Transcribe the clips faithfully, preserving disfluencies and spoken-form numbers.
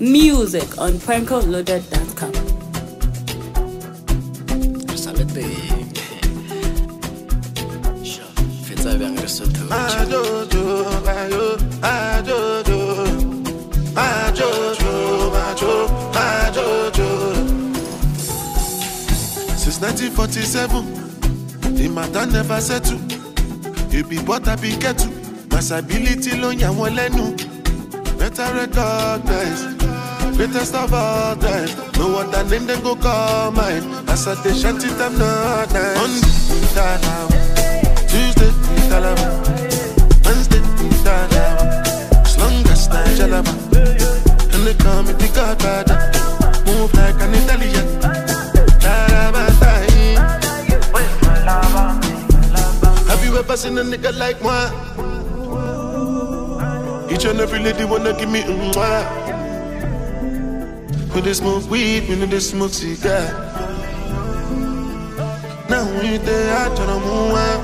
music on pranko loaded dot com. Since nineteen forty-seven, the matter never settle. You be what I be get to. Masability lo ya won lenu. Better recognize, greatest of all time. No other name they go call mine. As I dey shanty them not nice. Monday, Dada, Tuesday, Dalaba, Wednesday, Dada, as long as I jalaba, and they call me the Godfather. Move like an Italian. Have you ever seen a nigga like moi? Each and every lady wanna give me a mwah. When they smoke weed, when they smoke cigar. Now we there, I try to move on.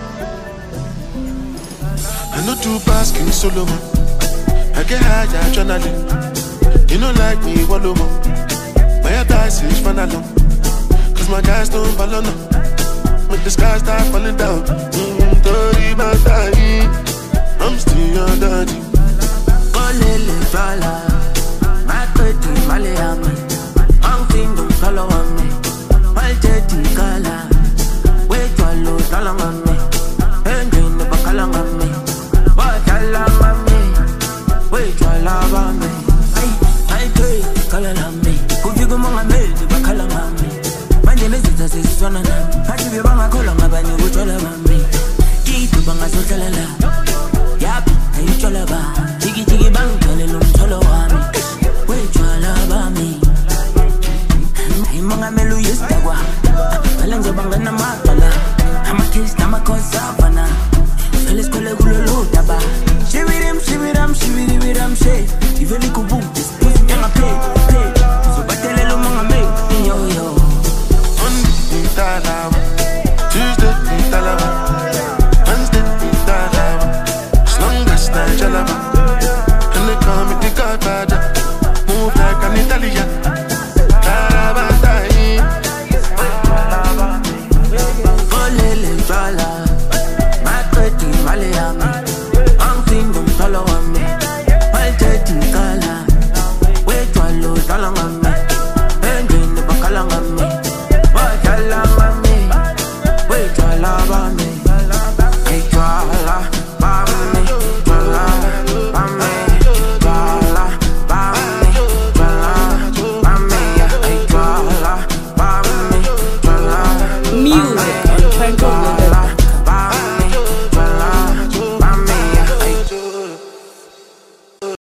I know two basking solo man. I get high, adrenaline. You know like me, wallow man. My dice is fun alone. Cause my guys don't follow no. Make the sky start falling down. Mm, dirty my time. I'm still your daddy. Lele fala, my pretty Malayami, I'm thinking follow on me, my jetty color, wait to a load along on me, and in the bacalang on me, what along on me, wait to a love on me, I take color on me, who you go on me, the bacalang on me, my name is this one and I give you my color, my bany, which all on me, keep the bang as a color, yap, and you tell about. Jiggy jiggy bang, tell him tolo wami. Wait, you love me. I'm a melu yestagwa. Kalanja banga na matala. I'm a kiss, I'm a cause savana. Fellas kole gulolo daba. Shivirim, shiviram, shiviram, she. Iveli kubu